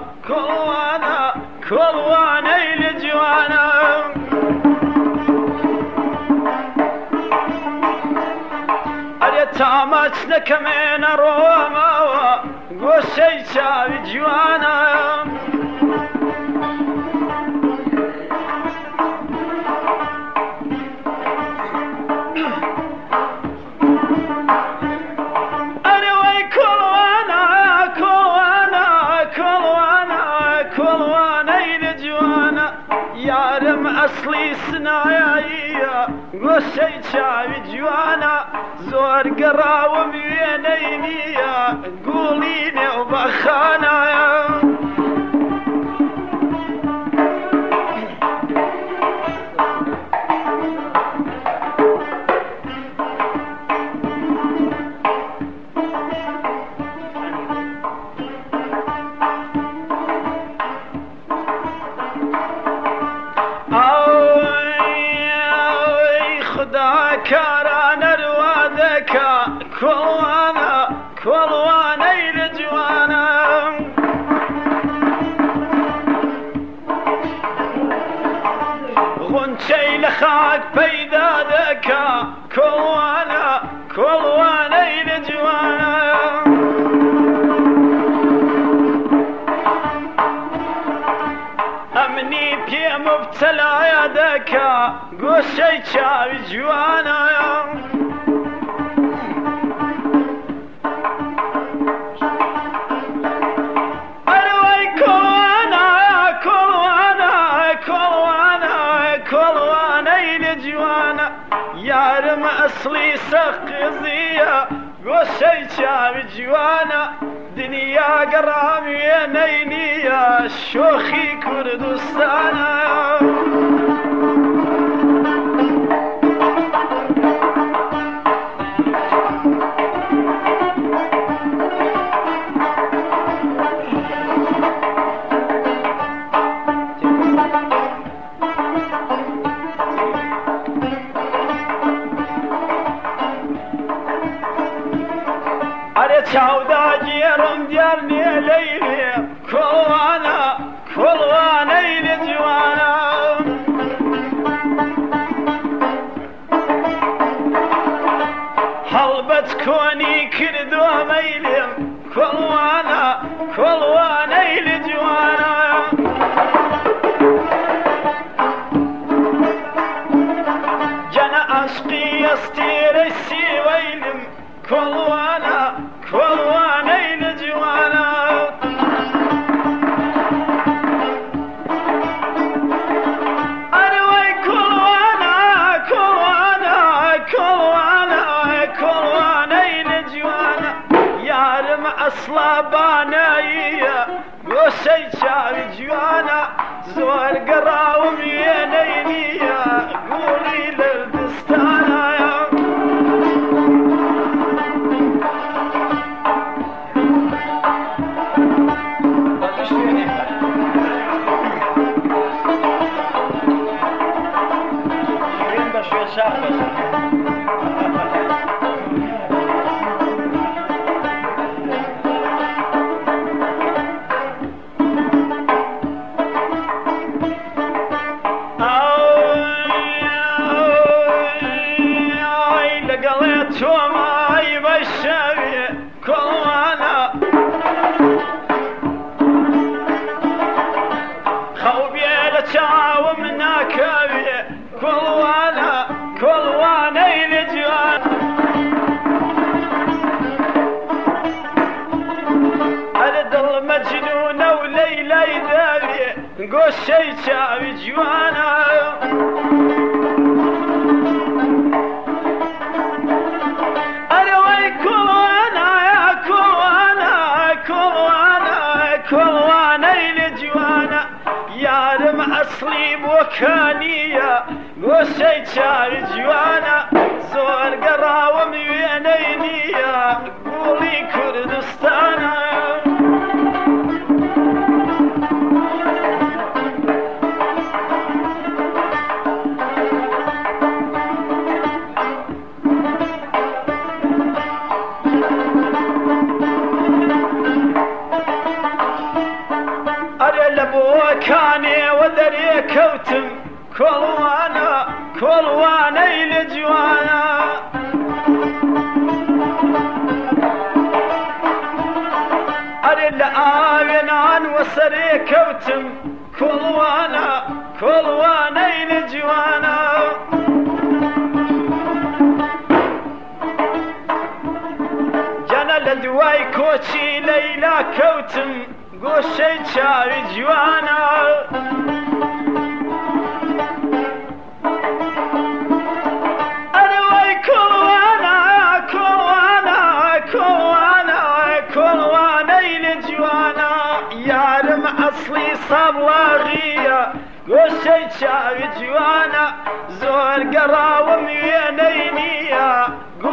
كلوانا كلوانا لجوانا أريتامت نكمين روما وشيشا بجوانا أصلي سنايا قوشي شعبي جوانا زور قراوم بينينيا قوليني وبخانايا كاران روادك كلوانا لجوانا غنشي لخاك بيدادك كلوانا لجوانا أمني بي مبتلى يدك قوشي شعبي جوانا أروي كلوانا لجوانا يارم أصلي سقزية قوشي شعبي جوانا دنيا قرامي نينيا شوخي كردستانا چاودا جيرم ديارني ليلي كلوانا لجوانا حلبت كوني كردو ميلم كلوانا لجوانا جنا عشقي يستير السيويلم كلوانا لجوانا أروي كلوانا لجوانا يارم أصلا بانايا وشي شعبي جوانا زور قراوم ينينيا قولي للدستانا كلوانا لجوانا أرد المجنون وليلى يداري قوشي شعبي جوانا أروي كلوانا لجوانا يارم أصلي بوكانية قوشي شعبي جوانا زور قراوم ينينيا قولي كردستانا لبوكاني ودري كوتم كولوانا لجوانا أرل آوينان وسري كوتم كولوانا لجوانا جانا لدواي كوتشي ليلى كوتم قوشي تشاوي جوانا أروي كولوانا لجوانا يارم أصلي صبلاغية قوشي تشاوي جوانا زور قراوم ينينيا